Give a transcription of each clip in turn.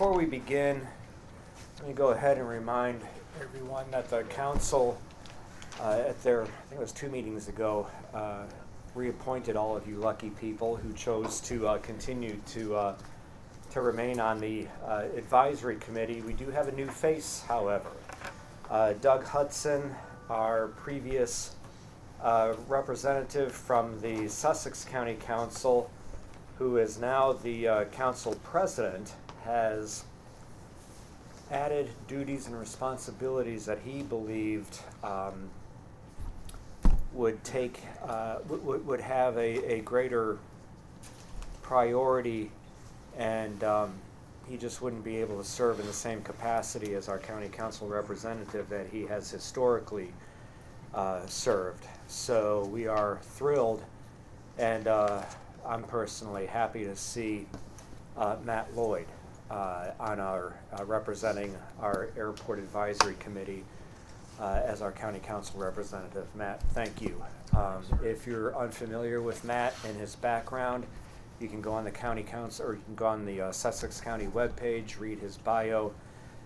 Before we begin, let me go ahead and remind everyone that the council, at their, I think it was 2 meetings ago, reappointed all of you lucky people who chose to continue to remain on the advisory committee. We do have a new face, however. Doug Hudson, our previous representative from the Sussex County Council, who is now the council president, has added duties and responsibilities that he believed would take would have a greater priority, and he just wouldn't be able to serve in the same capacity as our county council representative that he has historically served. So we are thrilled, and I'm personally happy to see Matt Lloyd on our representing our Airport Advisory Committee as our county council representative. Matt, thank you. If you're unfamiliar with Matt and his background, you can go on the county council, or you can go on the Sussex County webpage, read his bio.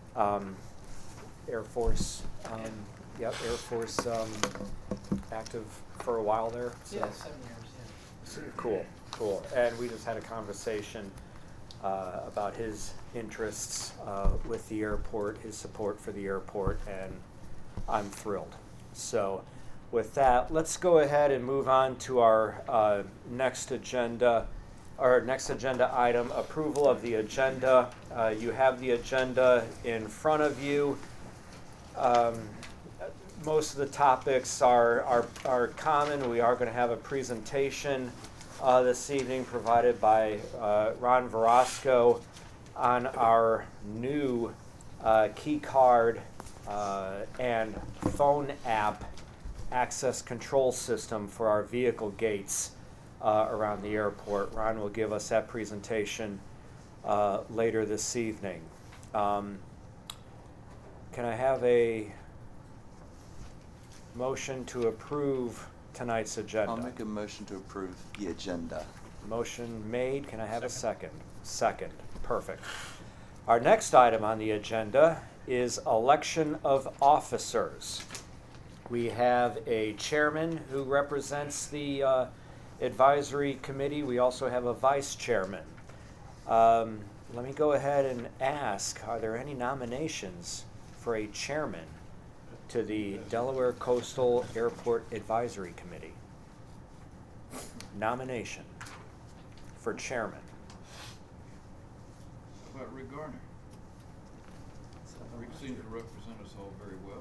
Air Force, Air Force active for a while there. So. Yeah, 7 years. Yeah. Cool. And we just had a conversation about his interests with the airport, his support for the airport, and I'm thrilled. So with that, let's go ahead and move on to our next agenda item, approval of the agenda. You have the agenda in front of you. Most of the topics are common. We are going to have a presentation this evening provided by Ron Verosco on our new key card and phone app access control system for our vehicle gates around the airport. Ron will give us that presentation later this evening. Can I have a motion to approve tonight's agenda? I'll make a motion to approve the agenda. Motion made. Can I have a second? Second. Perfect. Our next item on the agenda is election of officers. We have a chairman who represents the advisory committee. We also have a vice chairman. Let me go ahead and ask, are there any nominations for a chairman to the Delaware Coastal Airport Advisory Committee? Nomination for chairman. How about Rick Garner? Rick seems to represent us all very well.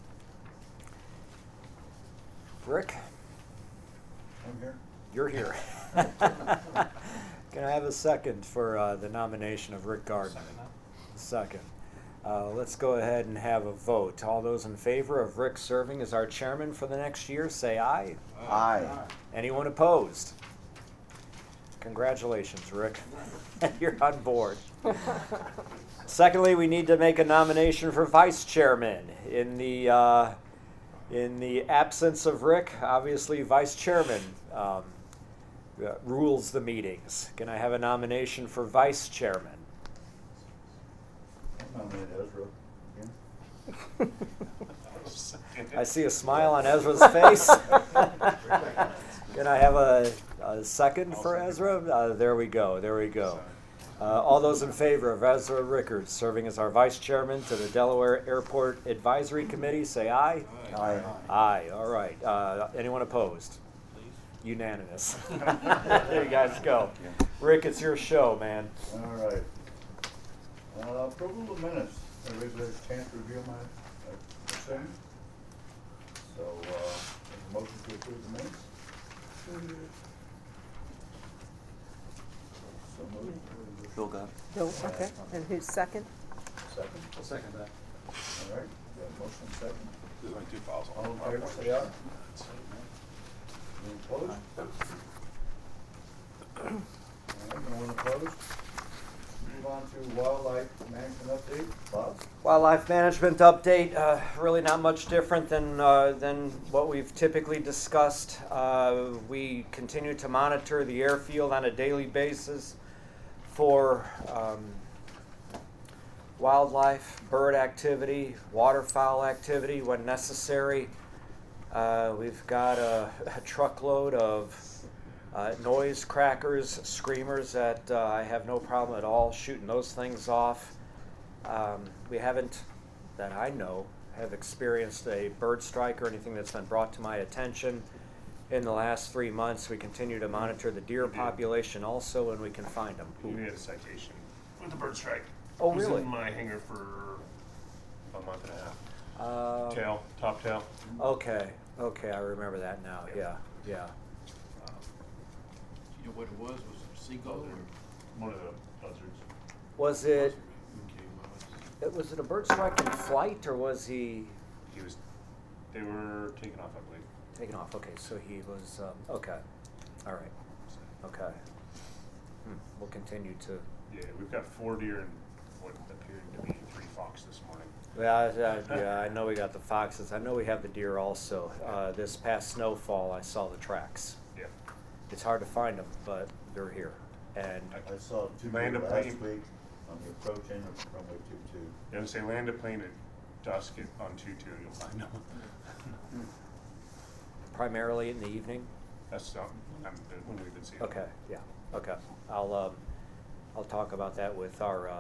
Rick? I'm here. You're here. Can I have a second for the nomination of Rick Gardner? Second. Let's go ahead and have a vote. All those in favor of Rick serving as our chairman for the next year, say aye. Aye. Anyone opposed? Congratulations, Rick. You're on board. Secondly, we need to make a nomination for vice chairman. In the absence of Rick, obviously vice chairman rules the meetings. Can I have a nomination for vice chairman? I see a smile on Ezra's face. Can I have a second for Ezra? There we go. All those in favor of Ezra Rickards serving as our vice chairman to the Delaware Airport Advisory Committee, say aye. Aye. Aye. All right. Anyone opposed? Unanimous. There you guys go. Rick, it's your show, man. All right. Approval of minutes. Everybody's had a chance to review my thing. So, a motion to approve the minutes. So moved. Phil got it. Bill, okay. And who's second? Second. I'll second that. All right. We have a motion and second. There's only 2 files All in favor, say aye. Anyone opposed? All right, no one opposed? Move on to wildlife management update. Bob? Wildlife management update, really not much different than what we've typically discussed. We continue to monitor the airfield on a daily basis for wildlife, bird activity, waterfowl activity when necessary. We've got a truckload of noise crackers, screamers that I have no problem at all shooting those things off. We haven't, that I know, have experienced a bird strike or anything that's been brought to my attention. In the last 3 months, we continue to monitor the deer population also, and we can find them. We had a citation with the bird strike. Oh, It was really? in my hangar for a month and a half. Top tail. Okay, I remember that now. Yeah. You know what it was a seagull or? One of the buzzards. Was it? Okay, well, Was it a bird strike in flight, or was he They were taken off, I believe. taken off? Okay, so he was. Okay, all right. Okay. We'll continue to. Yeah, we've got 4 deer and what appeared to be 3 fox this morning. Yeah, I know we got the foxes. I know we have the deer also. This past snowfall, I saw the tracks. Yeah. It's hard to find them, but they're here. And I saw 2 Land deer of last plane. week on the approach end of runway 22. Yeah, I would say land a plane at dusk on 2-2, you'll find them. primarily in the evening. That's when we've been seeing Okay, yeah, okay. I'll talk about that with our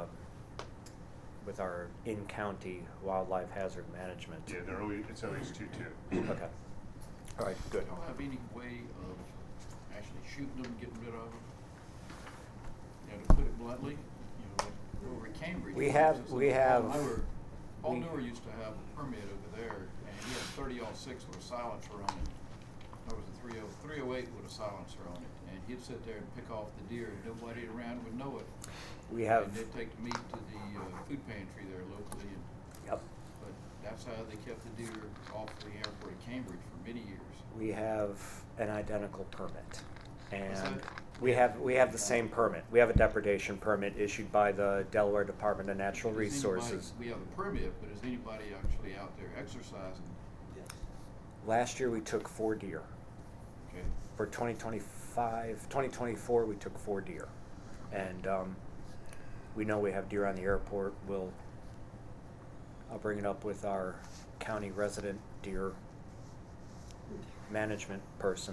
in-county wildlife hazard management. Yeah, it's always 2-2. Okay, all right, good. Do y'all have any way of actually shooting them, getting rid of them? You know, to put it bluntly, you know, like over at Cambridge. We for have- instance, we have- Paul we- Newer used to have a permit over there, and he had 30-06 with a silencer on it. Or was it 308 with a silencer on it, and he'd sit there and pick off the deer, and nobody around would know it. We have, And they'd take the meat to the food pantry there locally, and yep, but that's how they kept the deer off the airport at Cambridge for many years. we have an identical permit. What's And that? we have the same permit. We have a depredation permit issued by the Delaware Department of Natural But is anybody- Resources. We have a permit, but is anybody actually out there exercising? Last year, we took 4 deer. Okay. For 2024, we took 4 deer. And we know we have deer on the airport. I'll bring it up with our county resident deer management person.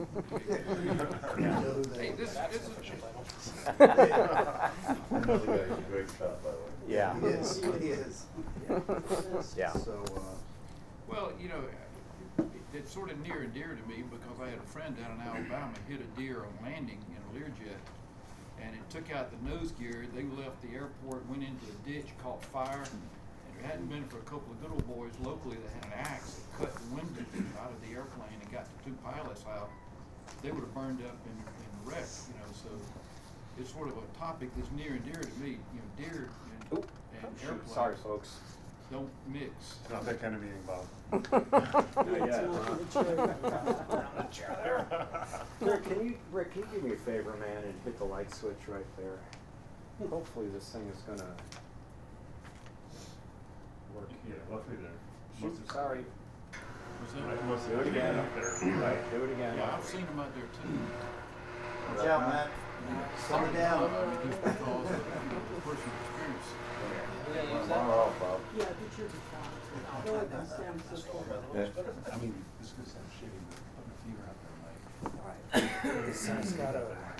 Hey, this is. Another guy's a great shot, by the way. Yeah. He is. Yeah. So, Well, you know, it's sort of near and dear to me because I had a friend down in Alabama hit a deer on landing in a Learjet, and it took out the nose gear. They left the airport, went into a ditch, caught fire, and if it hadn't been for a couple of good old boys locally that had an axe that cut the window out of the airplane and got the 2 pilots out, they would have burned up in the wreck, you know, so it's sort of a topic that's near and dear to me. You know, deer and airplanes Sorry, folks. don't mix. It's not that kind of meeting, Bob. Rick, can you do me a favor, man, and hit the light switch right there? Hopefully this thing is gonna work. Yeah, luckily there. Shoot, sorry. Was that- Do it again. Up there. Right, do it again. Yeah, I've seen them out there too. watch out, Matt. Slow it down. I mean, just because of personal experience. Tomorrow off, Bob. I mean, this could sound shitty, but putting a fever out there might. All right. This thing's got a.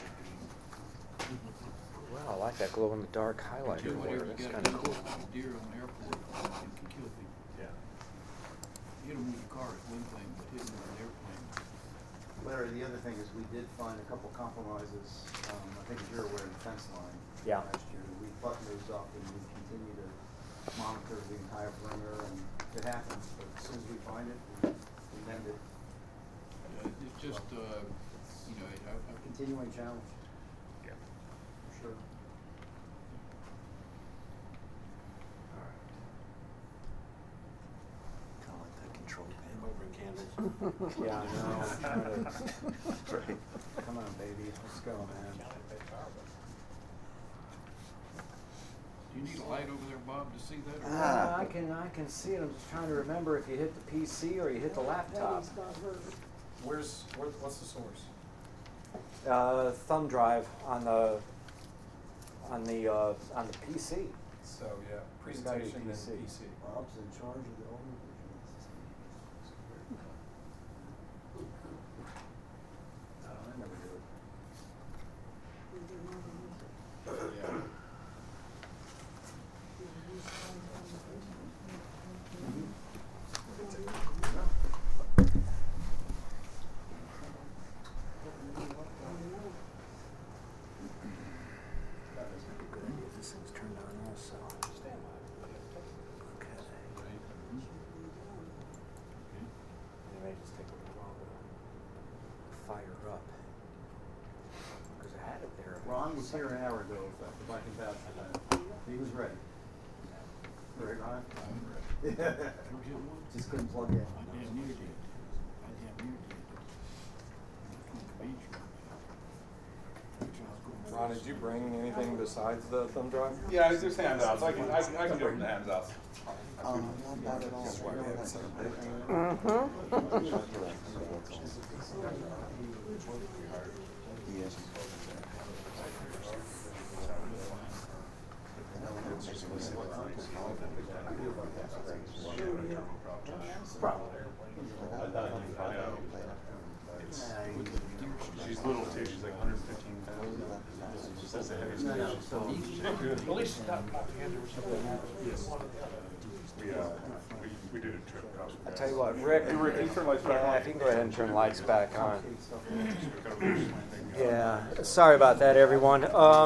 Well, I like that glow-in-the-dark highlighter Too, there. whatever you That's gotta kind of do cool. with deer on the airport, it can kill people. Yeah. Hit them with your car is one thing, but hit them with an airplane. Larry, the other thing is we did find a couple compromises, I think as you're aware, in the fence line. Yeah. Last year, we buttoned those up and we continue to monitor the entire perimeter, and it happens, but as soon as we find it, we mend it. It's just, you know, Continuing challenge, Yeah. for sure. Kind of like that control panel. Yeah, I know. I'm trying to- Right. Come on, baby, let's go, man. do you need a light over there, Bob, to see that? or Ah. I can see it. I'm just trying to remember if you hit the PC or you hit the laptop. What's the source? Thumb drive on the PC. So, yeah, Who's got your presentation and PC? PC. Bob's in charge of the owner. I never do it. Yeah. Good idea if this thing's turned on also. Okay. It may just take a little while to fire up. Because I had it there. Ron was here an hour ago, if I can vouch for that. He was ready. Right, Ron? Yeah. Just couldn't plug in. I damn near did. I damn near did. On the beach right now. Ron, did you bring anything besides the thumb drive? Yeah, it's just handouts. I can give them the handouts. Not bad at all. Yes. She's little too, she's like 115 pounds. That's the heaviest. At least it's not propaganda or something. Yes. We did a trip across. I tell you what, Rick. Hey, Rick, can you turn lights back Yeah, on? if you can go ahead and turn lights back on. Yeah, sorry about that, everyone.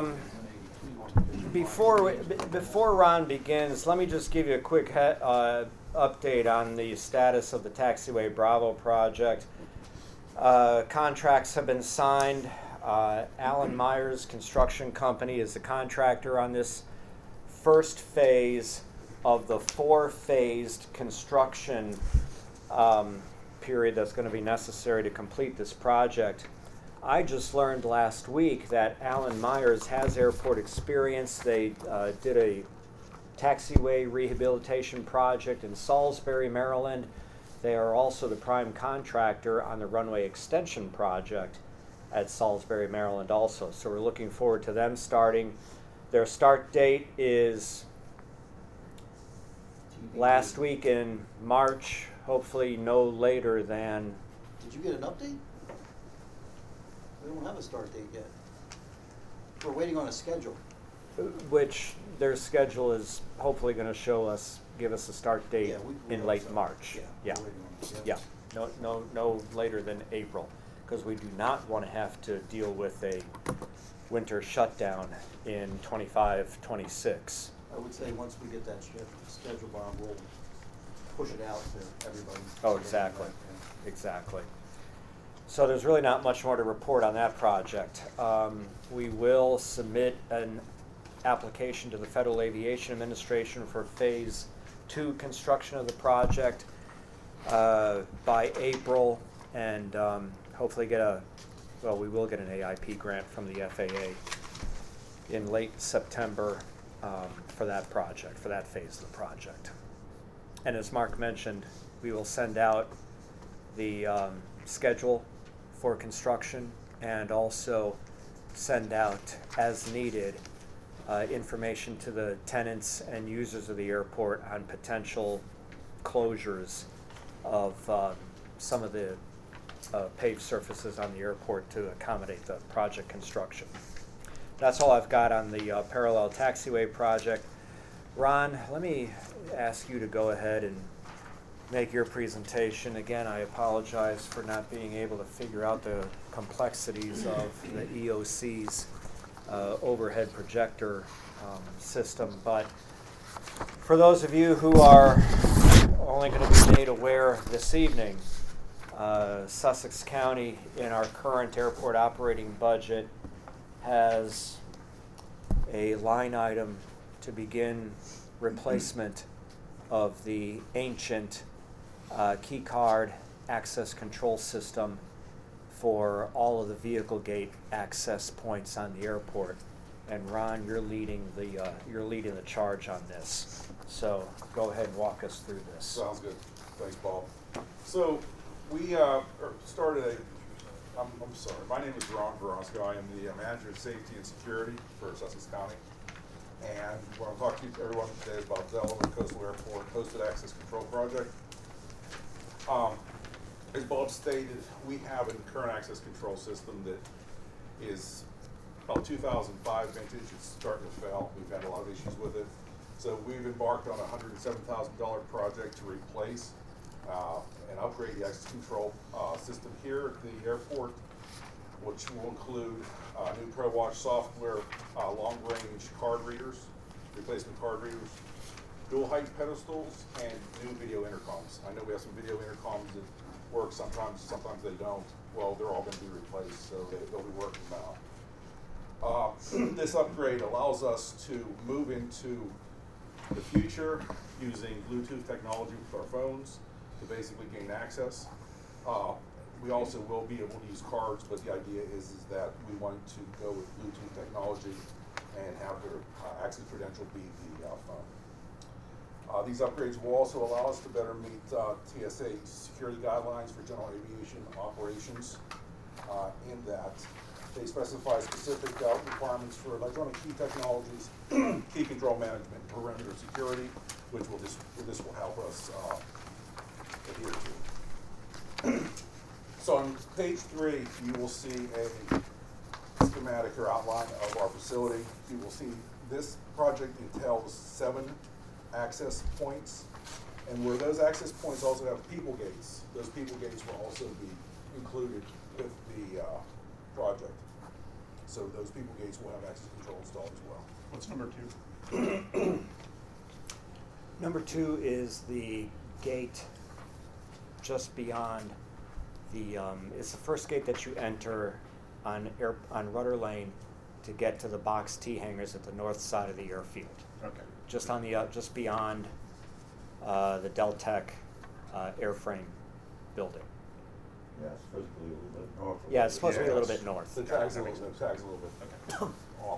Before Ron begins, let me just give you a quick update on the status of the Taxiway Bravo project. Contracts have been signed. Alan Myers Construction Company is the contractor on this first phase of the 4-phased construction period that's going to be necessary to complete this project. I just learned last week that Alan Myers has airport experience. They did a taxiway rehabilitation project in Salisbury, Maryland. They are also the prime contractor on the runway extension project at Salisbury, Maryland also. So we're looking forward to them starting. Their start date is last week in March, hopefully no later than. Did you get an update? We don't have a start date yet. We're waiting on a schedule. Which their schedule is hopefully going to give us a start date Yeah, we in hope late so. March. Yeah. Yeah, we're waiting on it. yeah. No later than April, because we do not want to have to deal with a winter shutdown in 25-26. I would say once we get that schedule, Bob, we'll push it out to everybody. Oh, exactly, exactly. So there's really not much more to report on that project. We will submit an application to the Federal Aviation Administration for Phase 2 construction of the project by April, and hopefully we will get an AIP grant from the FAA in late September for that project, for that phase of the project. And as Mark mentioned, we will send out the schedule for construction and also send out, as needed, information to the tenants and users of the airport on potential closures of some of the paved surfaces on the airport to accommodate the project construction. That's all I've got on the parallel taxiway project. Ron, let me ask you to go ahead and make your presentation. Again, I apologize for not being able to figure out the complexities of the EOC's overhead projector system. But for those of you who are only going to be made aware this evening, Sussex County in our current airport operating budget has a line item to begin replacement of the ancient key card access control system for all of the vehicle gate access points on the airport. And Ron, you're leading the charge on this. So go ahead and walk us through this. Sounds good. Thanks, Bob. So we started I'm sorry. My name is Ron Verosco. I am the manager of safety and security for Sussex County. And what I'm talking to everyone today is about Delaware Coastal Airport Hosted Access Control Project. As Bob stated, we have a current access control system that is about 2005 vintage. It's starting to fail. We've had a lot of issues with it. So we've embarked on a $107,000 project to replace and upgrade the access control system here at the airport, which will include new ProWatch software, long-range card readers, replacement card readers, dual height pedestals, and new video intercoms. I know we have some video intercoms that work sometimes they don't. Well, they're all going to be replaced, so they'll be working now. This upgrade allows us to move into the future using Bluetooth technology with our phones to basically gain access. We also will be able to use cards, but the idea is that we want to go with Bluetooth technology and have their access credential be the phone. These upgrades will also allow us to better meet TSA security guidelines for general aviation operations, in that they specify specific requirements for electronic key technologies, key control management, perimeter security, which this will help us adhere to. So on page 3, you will see a schematic or outline of our facility. You will see this project entails 7 access points, and where those access points also have people gates, those people gates will also be included with the project. So those people gates will have access control installed as well. What's number 2? Number 2 is the gate just beyond the, it's the first gate that you enter on Rudder Lane to get to the Box T hangars at the north side of the airfield. Okay. Just on the, just beyond the Deltec airframe building. Yeah, it's supposed to be a little bit north. Yeah, it's supposed to be a little Yes. bit north. The tag's a little bit off,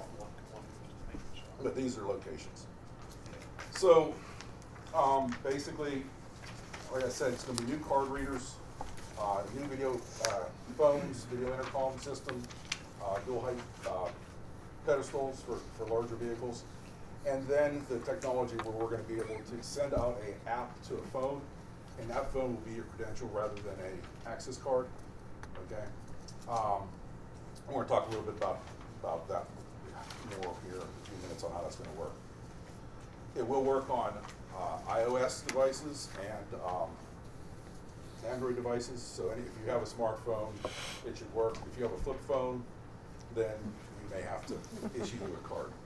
but these are locations. So basically, like I said, it's going to be new card readers, new video phones, video intercom system, dual height pedestals for larger vehicles, and then the technology where we're going to be able to send out an app to a phone, and that phone will be your credential rather than a access card. Okay. I want to talk a little bit about that more here in a few minutes on how that's going to work. It will work on iOS devices and Android devices. So if you have a smartphone, it should work. If you have a flip phone, then we may have to issue you a card.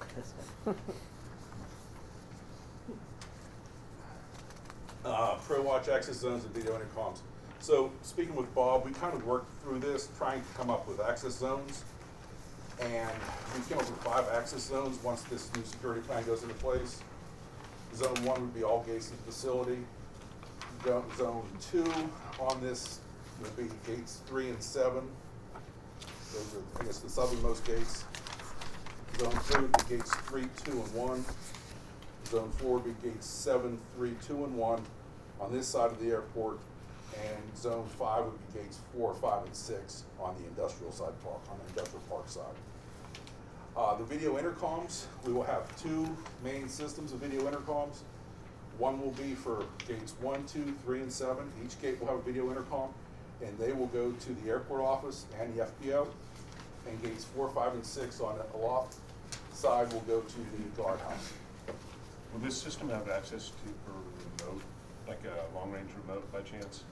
ProWatch access zones and video intercoms. So speaking with Bob, we kind of worked through this, trying to come up with access zones. And we came up with 5 access zones once this new security plan goes into place. Zone 1 would be all gates in the facility. Zone 2 on this would be gates 3 and 7. Those are, I guess, the southernmost gates. Zone 3 would be gates 3, 2, and 1. Zone 4 would be gates 7, 3, 2, and 1 on this side of the airport. And Zone 5 would be gates 4, 5, and 6 on the industrial side park, on the industrial park side. The video intercoms, we will have 2 main systems of video intercoms. One will be for gates 1, 2, 3, and 7. Each gate will have a video intercom, and they will go to the airport office and the FPO. And gates 4, 5, and 6 on the aloft side will go to the guardhouse. Will this system have access to a remote, like a long-range remote by chance?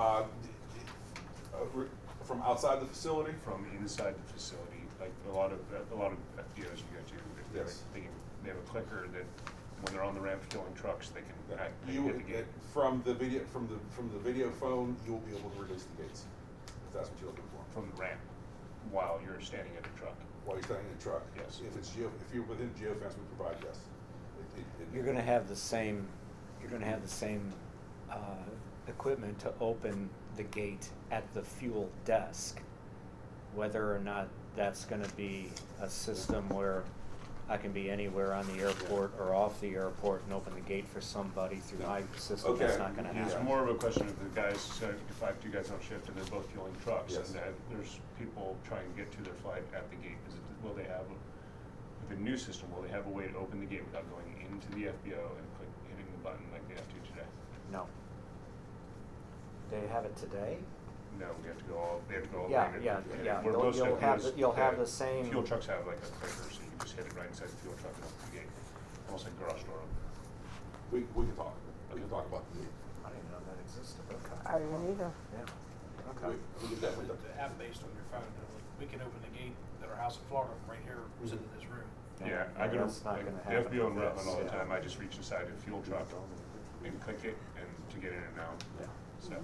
From outside the facility? From inside the facility, like a lot of FBOs you go to, Yes. they have a clicker that when they're on the ramp filling trucks, they can You, hit the gate. from the video phone, you'll be able to release the gates, if that's what you're looking for. From the ramp while you're standing at the truck. While you're standing in the truck. Yes. If you're within geofence, we provide yes. You're going to have the same. You're going to have the same equipment to open the gate at the fuel desk. Whether or not that's going to be a system where I can be anywhere on the airport or off the airport and open the gate for somebody through my system, Okay. that's not going to It's happen. more of a question of the guys, if I have 2 guys on shift and they're both fueling trucks, Yes. and there's people trying to get to their flight at the gate, will they have with the new system, will they have a way to open the gate without going into the FBO and hitting the button like they have to today? No. They have it today? No, we have to go all, they have to go all Yeah, around it. yeah, And yeah. where You'll- most you'll have FBOs, the- you'll have the same- Fuel trucks have like a clicker, so you can just hit it right inside the fuel truck and open the gate, almost like garage door. We can talk. We can talk about the, I didn't know that existed. Okay. I didn't either. Yeah. Okay. we can definitely, The app based on your phone, we can open the gate at our house in Florida right here, sitting in this room. Yeah, I go That's to, not like, gonna the happen FBO with and Rutland all the this, time, yeah. I just reach inside a fuel truck and click it and to get in and out, Yeah. so.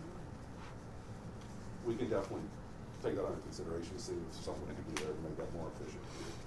we can definitely take that under consideration, see if something can be there to make that more efficient.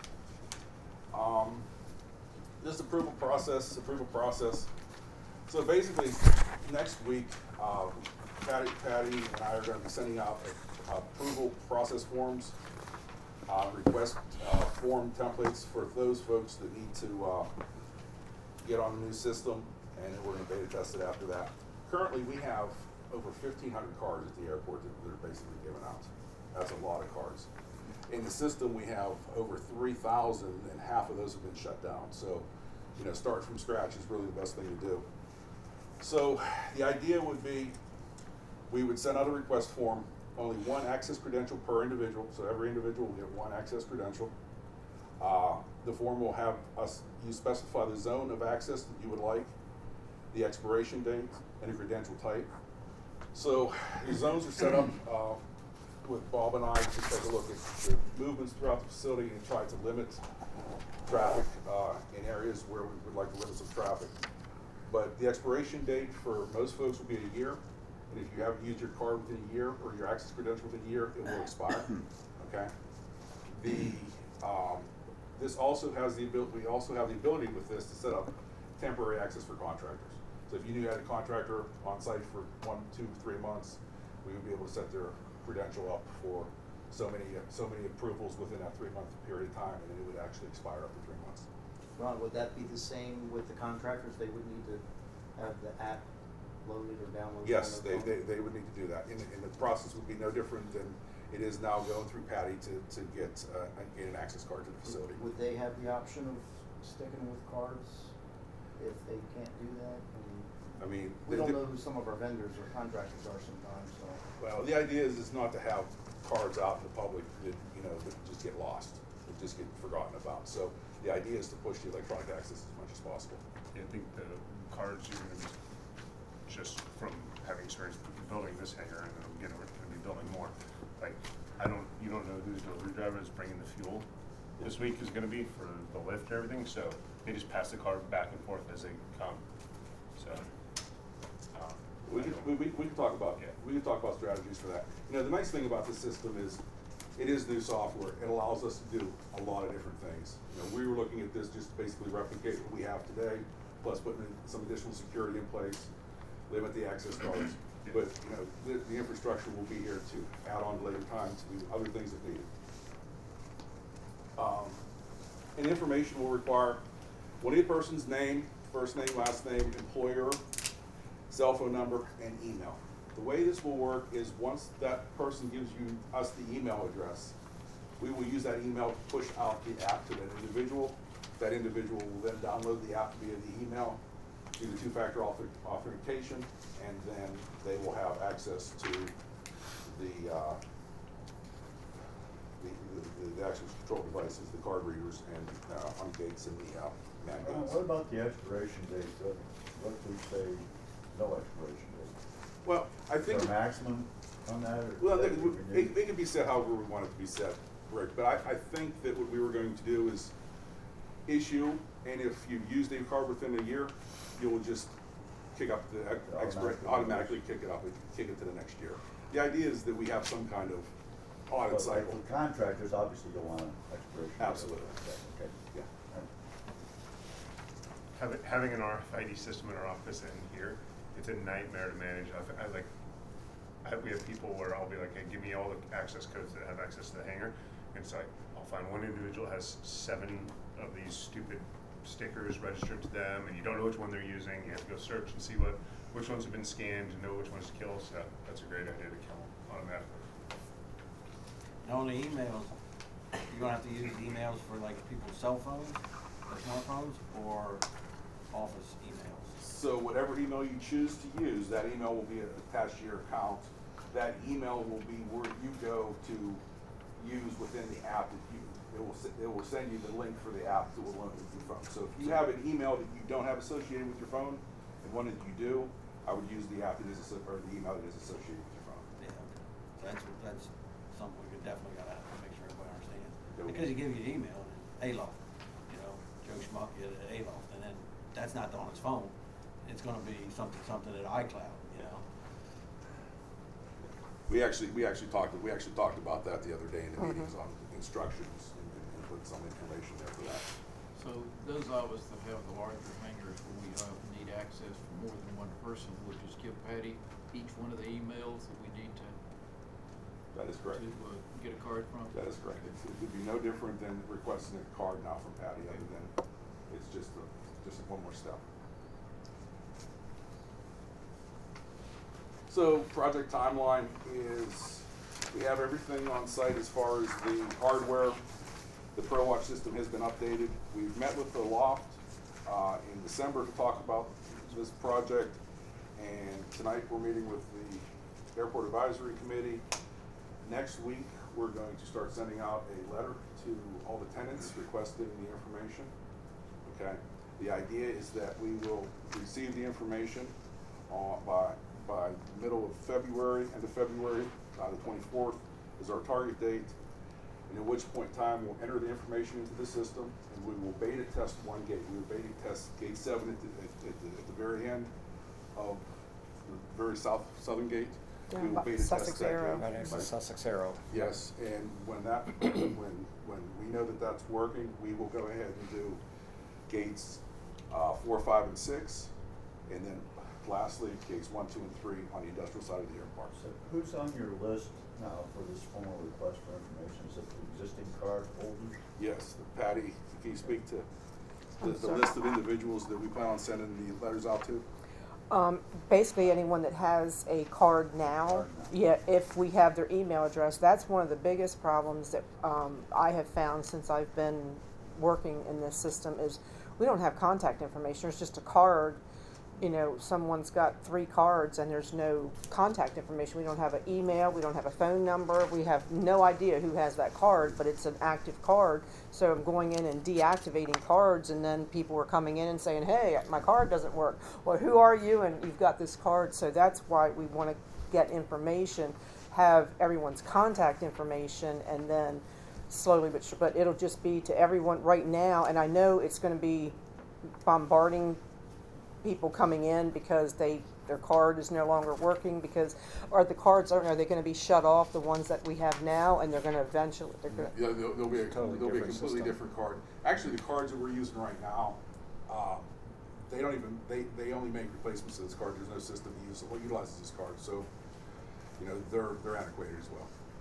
This approval process. So basically, next week, Patty and I are gonna be sending out approval process forms, request form templates for those folks that need to get on the new system, and then we're gonna beta test it after that. Currently, we have over 1,500 cards at the airport that are basically given out. That's a lot of cards. In the system, we have over 3,000, and half of those have been shut down. So, you know, start from scratch is really the best thing to do. So the idea would be, we would send out a request form, only one access credential per individual, so every individual will get one access credential. The form will have you specify the zone of access that you would like, the expiration date, and a credential type. So the zones are set up with Bob and I to take a look at the movements throughout the facility and try to limit traffic in areas where we would like to limit some traffic. But the expiration date for most folks will be a year, and if you haven't used your card within a year or your access credential within a year, it will expire. Okay. This also has the ability. We also have the ability with this to set up temporary access for contractors. So if you knew you had a contractor on site for 1, 2, 3 months, we would be able to set their credential up for so many approvals within that 3-month period of time, and then it would actually expire after 3 months. Ron, would that be the same with the contractors? They would need to have the app loaded or downloaded? Yes, on their phone? they would need to do that, and the process would be no different than it is now going through Patty to get an access card to the facility. Would they have the option of sticking with cards if they can't do that? I mean, We don't know who some of our vendors or contractors are sometimes, so. well, the idea is not to have cards out in the public that, you know, that just get lost, that just get forgotten about. So the idea is to push the electronic access as much as possible. Yeah, I think the cards you're gonna be, just from having experience building this hangar, and then again, we're gonna be building more. Like, you don't know whose delivery driver is bringing the fuel this week is gonna be for the lift and everything, so they just pass the card back and forth as they come, so. We can talk about, we can talk about strategies for that. You know, the nice thing about this system is, it is new software. It allows us to do a lot of different things. You know, we were looking at this just to basically replicate what we have today, plus putting in some additional security in place, limit the access cards. But, you know, the infrastructure will be here to add on later time to do other things if needed. And information will require, we'll need a person's name, first name, last name, employer, cell phone number, and email. The way this will work is once that person gives us the email address, we will use that email to push out the app to that individual. That individual will then download the app via the email, do the two-factor authentication, and then they will have access to the access control devices, the card readers, and on gates and the man gates. What about the expiration date? What if we say no expiration date? Well, I think. Is there a maximum on that? Or Well, that we need? it can be set however we want it to be set, Rick, but I think that what we were going to do is issue, and if you've used a card within a year, you'll just kick up the automatically kick it up, kick it to the next year. The idea is that we have some kind of audit But like cycle. for contractors, obviously you'll want an expiration date. Absolutely. Okay. Yeah. Having an RFID system in our office and here, it's a nightmare to manage. We have people where I'll be like, hey, give me all the access codes that have access to the hangar. And it's like, I'll find one individual has 7 of these stupid stickers registered to them, and you don't know which one they're using. You have to go search and see which ones have been scanned to know which ones to kill. So that's a great idea to kill them automatically. On the emails, you're gonna have to use emails for like people's cell phones or smartphones or office emails? So whatever email you choose to use, that email will be attached to your account. That email will be where you go to use within the app that it will send you the link for the app that will load with your phone. So if you have an email that you don't have associated with your phone, and one that you do, I would use the app that is, or the email that is associated with your phone. Yeah, okay. So that's something we could definitely gotta make sure everybody understands. Yeah. Because you give you the email, and Aloft, you know, Joe Schmuck get it at Aloft, and then that's not on his phone. It's gonna be something at iCloud, you know? We actually talked about that the other day in the meetings on instructions and put some information there for that. So those of us that have the larger hangars where we need access for more than one person, we'll just give Patty each one of the emails that we need to That is correct. get a card from? That is correct. It would be no different than requesting a card now from Patty, other than it's just one more step. So project timeline is, we have everything on site as far as the hardware. The ProWatch system has been updated. We've met with the Loft in December to talk about this project, and tonight we're meeting with the Airport Advisory Committee. Next week, we're going to start sending out a letter to all the tenants requesting the information. Okay. The idea is that we will receive the information by middle of February, end of February, the 24th is our target date, and at which point in time we'll enter the information into the system, and we will beta test one gate. We will beta test gate 7 at the very end of the very southern gate. Yeah, We will beta Sussex test that Arrow. gate. Right next to Sussex Arrow. Yes, and when we know that that's working, we will go ahead and do gates 4, 5, and 6, and then lastly, gates 1, 2, and 3 on the industrial side of the airport. So who's on your list now for this formal request for information? Is it the existing card holders? Yes, Patty, can you speak to I'm the sorry. list of individuals that we plan on sending the letters out to? Basically, anyone that has a card now, yeah, if we have their email address, that's one of the biggest problems that I have found since I've been working in this system is we don't have contact information. It's just a card. You know, someone's got 3 cards and there's no contact information. We don't have an email, we don't have a phone number, we have no idea who has that card, but it's an active card. So I'm going in and deactivating cards, and then people are coming in and saying, hey, my card doesn't work. Well, who are you? And you've got this card. So that's why we want to get information, have everyone's contact information, and then slowly but it'll just be to everyone right now. And I know it's going to be bombarding people coming in because their card is no longer working, because are they going to be shut off, the ones that we have now, and they're going to eventually Yeah, there'll be a completely system. different card. Actually, the cards that we're using right now, they only make replacements to this card. There's no system that utilizes this card, so you know they're antiquated as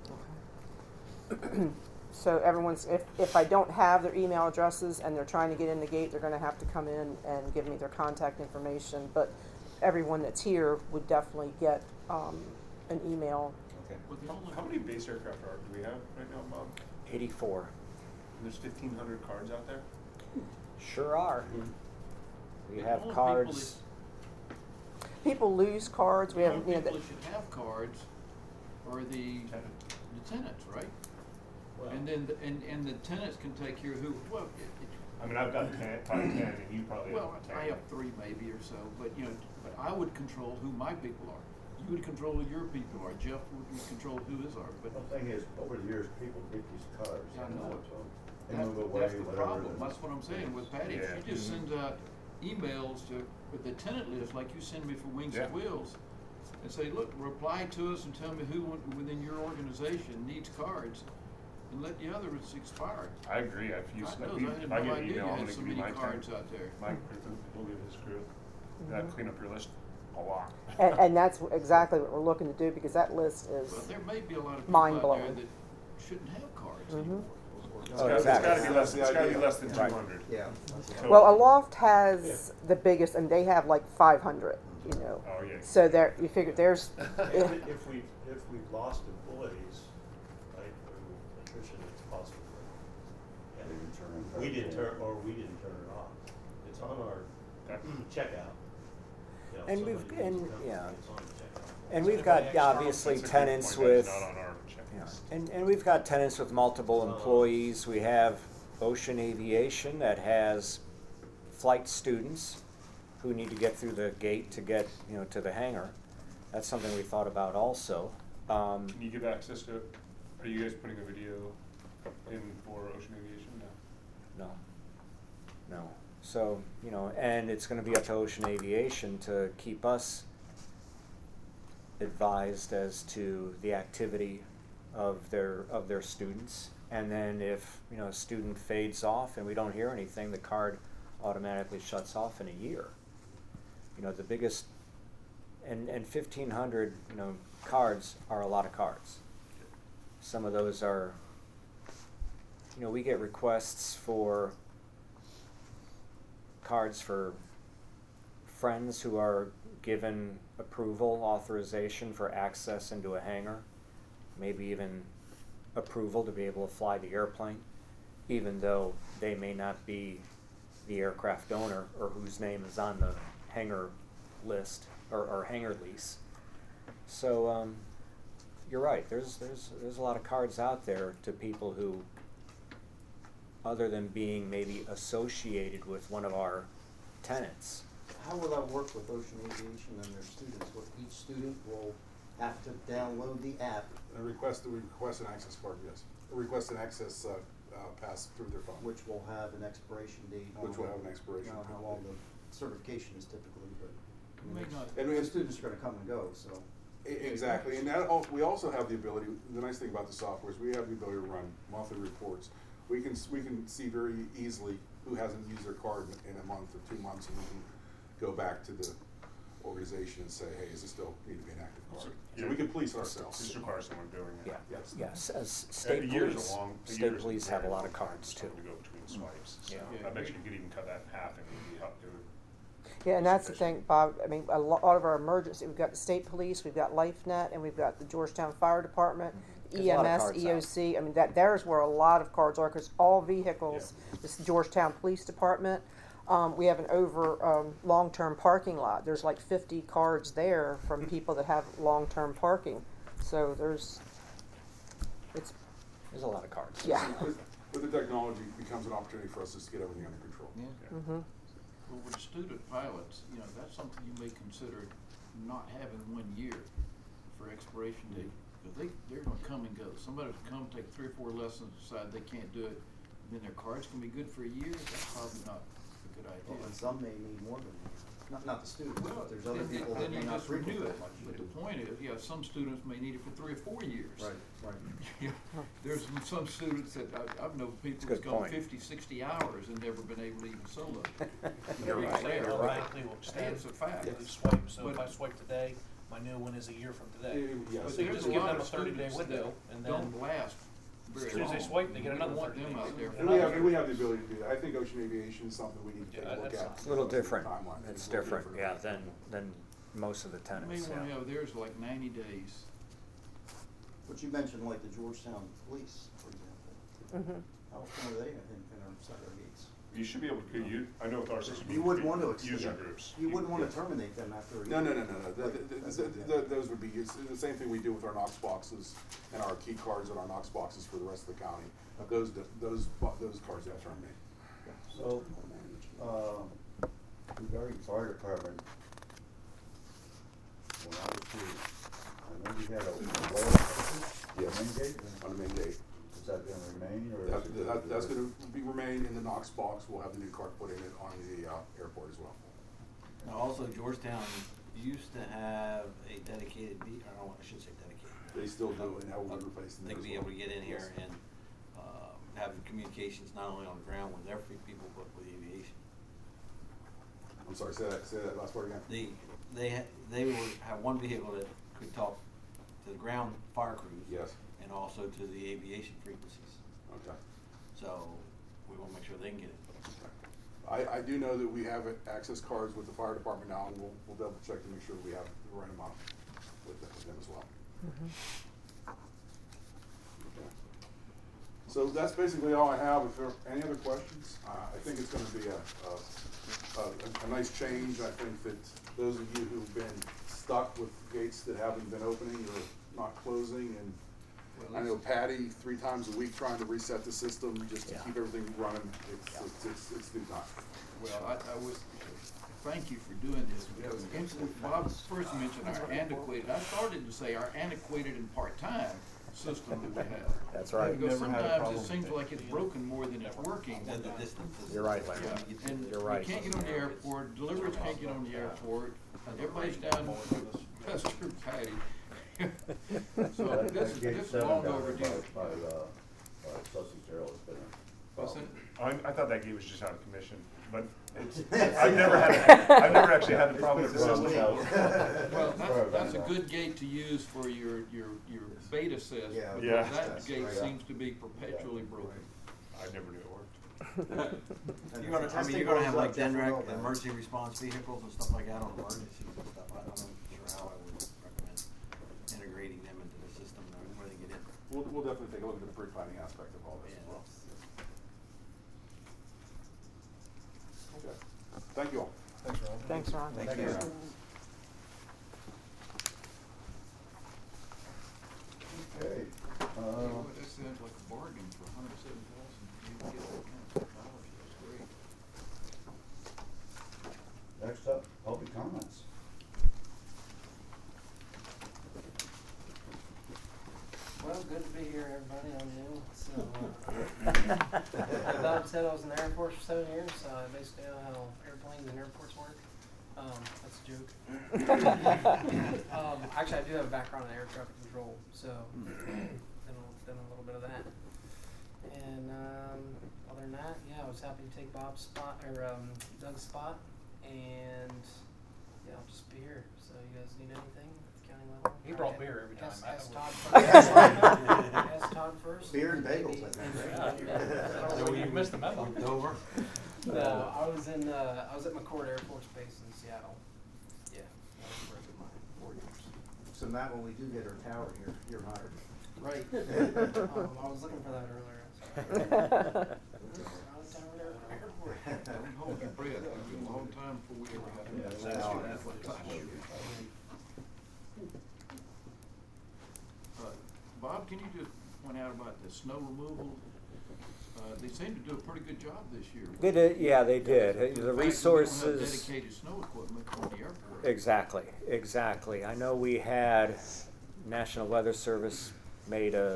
well. So everyone's, if I don't have their email addresses and they're trying to get in the gate, they're going to have to come in and give me their contact information. But everyone that's here would definitely get an email. Okay. How many base aircraft do we have right now, Bob? 84. And there's 1,500 cards out there? Sure are. We The have only cards. People lose cards. We The have, only you know, people that should have cards are the tenants, right? And then, and the tenants can take care of who, well, I mean, I've got 10, and you probably well, have 10. I have 3 maybe or so, but you know, but I would control who my people are. You would control who your people are. Jeff would control who his are, but The thing is, over the years, people get these cards. I know it. They move away, That's the whatever. problem. That's what I'm saying with Patty. Yeah. She just sends out emails with the tenant list, like you send me for Wings and Yeah. Wheels, and say, look, reply to us and tell me who within your organization needs cards, and let the others expire. I agree. I've used, God knows, I had if I no get an idea email, you I'm had gonna so give you many my cards 10. out there. My crew, we'll give this crew. That clean up your list a lot. and that's exactly what we're looking to do, because that list is Well, there may be a lot of people out there mind-blowing. that shouldn't have cards Mhm. anymore. Oh, It's exactly. gotta be less, That's it's the gotta be idea. less than Right. 200. Yeah. Total. Well, Aloft has the biggest, and they have like 500. You know, Oh, yeah. so there you figure there's. If we've lost employees, right, through attrition, it's possible. We didn't turn it off. It's on our checkout. You know, And somebody we've- needs and, to come, yeah. it's on the checkout. And we've got obviously That's a good tenants point, that with, is not on our you know, checklist. and we've got tenants with multiple employees. We have Ocean Aviation that has flight students who need to get through the gate to get, you know, to the hangar. That's something we thought about also. Can you give access to, are you guys putting a video in for Ocean Aviation? No. No. So, you know, and it's gonna be up to Ocean Aviation to keep us advised as to the activity of their students. And then if, you know, a student fades off and we don't hear anything, the card automatically shuts off in a year. You know, the biggest, and 1,500, you know, cards are a lot of cards. Some of those are, you know, we get requests for cards for friends who are given approval, authorization for access into a hangar, maybe even approval to be able to fly the airplane, even though they may not be the aircraft owner or whose name is on the hangar list or hangar lease. So you're right. There's a lot of cards out there to people who, other than being maybe associated with one of our tenants. How will that work with Ocean Aviation and their students? What each student will have to download the app, We request an access card, yes. Request an access pass through their phone. which will have an expiration date. Which will have an expiration I don't know how date. long the certification is typically, but I mean, May not- And we- the students are gonna come and go, so. Exactly, and we also have the ability, the nice thing about the software is we have the ability to run monthly reports. We can see very easily who hasn't used their card in a month or 2 months, and we can go back to the organization and say, hey, does this still need to be an active card? So we can police ourselves. Just require someone doing it. Yeah. Yes. Yes. As state A year's police, a long, a state year's police very have a lot long of cards time too. To go between swipes, so Yeah. I bet you could even cut that in half and it would be up to. Yeah, and that's the thing, Bob. I mean, a lot of our emergency, we've got the state police, we've got LifeNet, and we've got the Georgetown Fire Department, There's a lot of EMS, cards out. EOC. I mean, there's where a lot of cards are, because all vehicles, this Georgetown Police Department, we have an long-term parking lot. There's like 50 cards there from people that have long-term parking. So there's There's a lot of cards. yeah. With the technology, it becomes an opportunity for us just to get everything under control. Mm-hmm. Well, with student pilots, you know, that's something you may consider not having 1 year for expiration date. Because they're gonna come and go. Somebody's come, take 3 or 4 lessons, decide they can't do it, then their cards can be good for a year. That's probably not a good idea. Well, and some may need more than that. Not the students, Well, but there's other then- people that then may you not just renew frequent it. that much. But the point is, yeah, some students may need it for 3 or 4 years. Right, right. You know, there's some students that I've known people That's a that's good gone point. 50, 60 hours and never been able to even solo. You're Weeks right. later, You're right. Automatically will extend. It's a fact. If you swipe, so if But- I swipe today, my new one is a year from today. Yes. So But you there's just a give lot them a of 30-day students window, that and then don't last very as soon as they long. swipe, they get We another don't want 30 them days. out there. And we have the ability to do that. I think Ocean Aviation is something we need to take Yeah, a look that's at. It's a little different. Timeline. It's a little different, yeah, than most of the You may tenants. wanna Yeah. have theirs like 90 days. But you mentioned like the Georgetown Police, for example. Mm-hmm. How often are they inside our gates? You should be able to, I know with our system. You wouldn't want to extend. User groups. You wouldn't want Yes. to terminate them after a No. year. Those would be, it's the same thing we do with our Knox boxes and our key cards and our Knox boxes for the rest of the county. Those cards don't terminate. So, regarding fire department, when I was here, I know we had a Yes. main gate. On the main gate. Is that gonna remain, or? That's gonna remain in the Knox box. We'll have the new card put in it on the airport as well. Now, also Georgetown used to have a dedicated I should say dedicated. They still do, and that will be replaced in They there could as be well. able to get in here Yes. and, have communications not only on the ground with their people, but with aviation. I'm sorry, say that last part again. They would have one vehicle that could talk to the ground fire crews. Yes. And also to the aviation frequencies. Okay. So, we wanna make sure they can get it. I do know that we have access cards with the fire department now, and we'll double check to make sure we have the right amount with them as well. Mm-hmm. Okay. So that's basically all I have. If there are any other questions, I think it's gonna be a nice change. I think that those of you who've been stuck with gates that haven't been opening or not closing, and I know Patty 3 times a week trying to reset the system just to keep everything running. It's due time. Well, I was, thank you for doing this, because Bob first mentioned our antiquated, I started to say our antiquated and part-time system that we have. That's right. Because sometimes it seems like it's broken more than it's working. And the distance is. You're right, Larry. Yeah, and You're right. you can't get on the airport, deliverers can't get on the airport, everybody's down past your patty. So this is long overdue. By Sussex Gerald, it's been a What's problem. that? I thought that gate was just out of commission, but it's, I've never actually had a problem with the system. Well, that's a good gate to use for your beta sys, Yeah. because Yeah. that gate seems to be perpetually broken. I never knew it worked. You're gonna, I mean, you're gonna have like DENREC, emergency response vehicles and stuff like that on emergencies and stuff. I'm not sure how I would recommend integrating them into the system where they get in. We'll definitely take a look at the pre-planning aspect of all this as well. Okay. Thank you all. Thanks, Ron. Thanks, Ron. Thank you. Okay, That sounds like a bargain for $107,000. You can get that kind of $10. That's great. next up, public comments. Well, good to be here, everybody. I'm new. So, like Bob said, I was in the Air Force for 7 years, so I basically know how airplanes and airports work. That's a joke. Actually, I do have a background in air traffic control, so done a little bit of that. And other than that, yeah, I was happy to take Bob's spot or Doug's spot, and yeah, I'll just be here. So you guys need anything at the county level? He brought beer every time. Ask Todd first. Ask Todd first. Beer and bagels, I think, right? So you missed the memo. Over. No, I was at McCord Air Force Base in Seattle. Yeah, that was where I did my 4 years. So now when we do get our tower here, you're hired. Right. I was looking for that earlier. Don't hold your breath. It's been a long time before we ever got Bob, can you just point out about the snow removal? They seem to do a pretty good job this year. They did, yeah, they did. The In fact, we don't have resources. dedicated snow equipment on the airport. Exactly. I know we had National Weather Service made a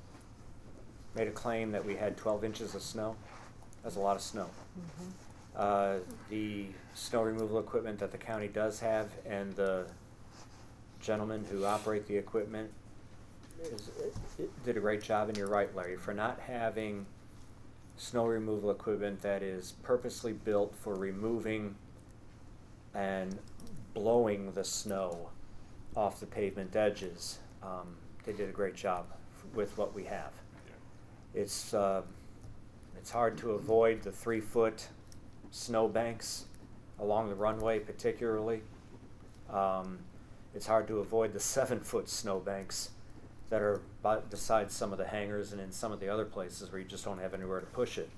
claim that we had 12 inches of snow. That's a lot of snow. The snow removal equipment that the county does have, and the gentlemen who operate the equipment did a great job. And you're right, Larry, for not having snow removal equipment that is purposely built for removing and blowing the snow off the pavement edges. They did a great job with what we have. It's hard to avoid the 3-foot snow banks along the runway, particularly. It's hard to avoid the 7-foot snow banks that are beside some of the hangars and in some of the other places where you just don't have anywhere to push it.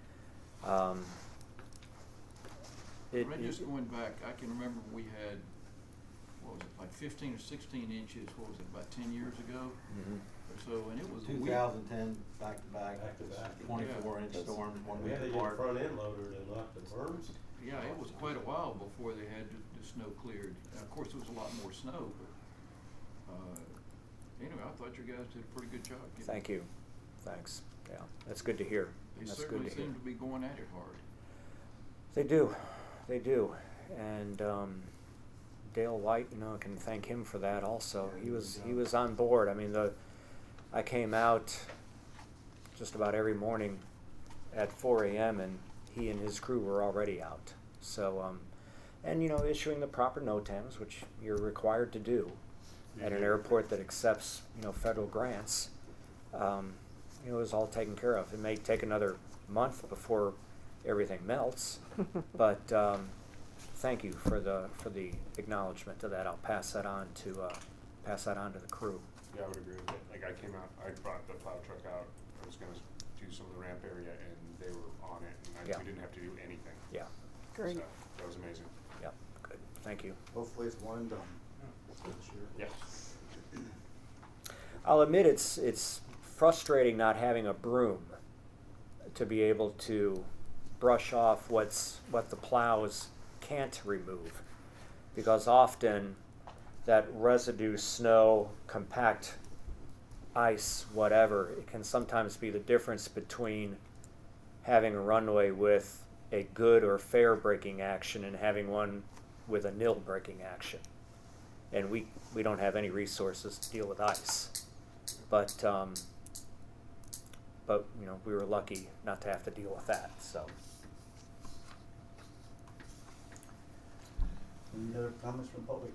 Just going back, I can remember we had, what was it, like 15 or 16 inches, what was it, about 10 years ago? Or so, and it was 2010, back to back, 24-inch Yeah. storms, 1 We week had to get apart. front end loader to knock the berms. Yeah, it was quite a while before they had the snow cleared. And of course, it was a lot more snow, but anyway, I thought you guys did a pretty good job. Thank you. Thanks. Yeah, that's good to hear. They That's certainly good to hear. seem to be going at it hard. They do. And Dale White, I can thank him for that also. He was on board. I mean, I came out just about every morning at 4 a.m. and he and his crew were already out. So, and issuing the proper NOTAMs, which you're required to do at an airport that accepts, federal grants. It was all taken care of. It may take another month before everything melts, but thank you for the acknowledgement of that. I'll pass that on to the crew. Yeah, I would agree with it. Like I came out, I brought the plow truck out. I was gonna to some of the ramp area, and they were on it, and Yeah. we didn't have to do anything. Yeah. Great. So that was amazing. Yeah. Good. Thank you. Hopefully it's one and done this year. Yes. I'll admit it's frustrating not having a broom to be able to brush off what the plows can't remove, because often that residue, snow, compact ice, whatever, it can sometimes be the difference between having a runway with a good or fair braking action and having one with a nil braking action. And we don't have any resources to deal with ice. But you know, we were lucky not to have to deal with that. So. Any other comments from the public?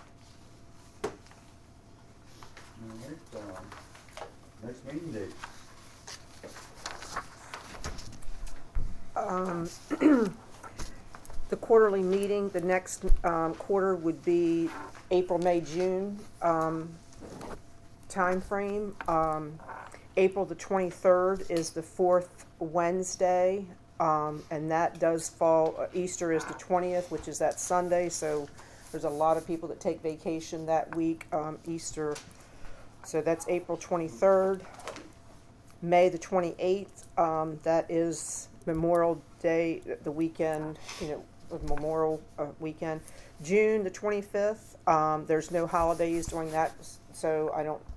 All right, next meeting date. The quarterly meeting, the next quarter would be April, May, June timeframe. April the 23rd is the fourth Wednesday, and that does fall, Easter is the 20th, which is that Sunday, so there's a lot of people that take vacation that week, Easter. So that's April 23rd. May the 28th, that is Memorial Day, the weekend, you know, of Memorial weekend. June the 25th, there's no holidays during that, so I don't,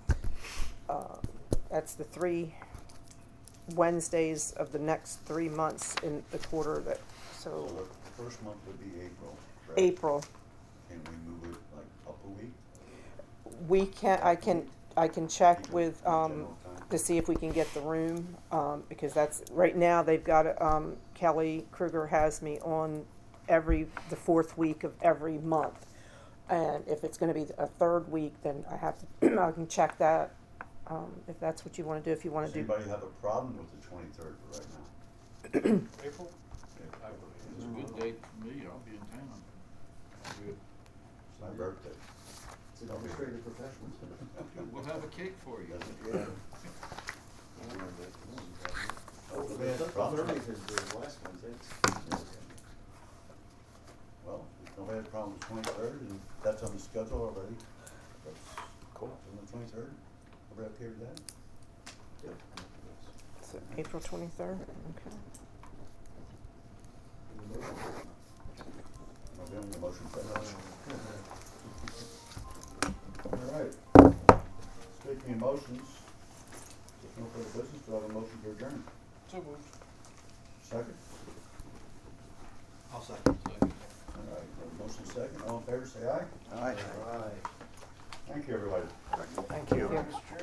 that's the 3 Wednesdays of the next 3 months in the quarter that, So the first month would be April, correct? April. Can we move it like up a week? We can, I can check with, to see if we can get the room, because that's, right now they've got, Kelly Kruger has me on the fourth week of every month. And if it's gonna be a third week, then I have to, I can check that, if that's what you wanna do, if you wanna Does do. anybody have a problem with the 23rd for right now? April? It's a good date for me, I'll be in town. Good. It's my birthday. It's an illustrated professionals. We'll have a cake for you. Yeah. Oh, We had a problem. because the last Wednesday. Well, if nobody had a problem with 23rd, and that's on the schedule already. That's Cool. on the 23rd. Everybody okay with that? Yep. So April 23rd, okay. Nobody on the motion for that? All right. Speaking of motions, if no further business, do I have a motion to adjourn? So moved. Second? I'll second. All right, we have a motion second. All in favor, say aye. Aye. Thank you, everybody. Thank you. Yeah.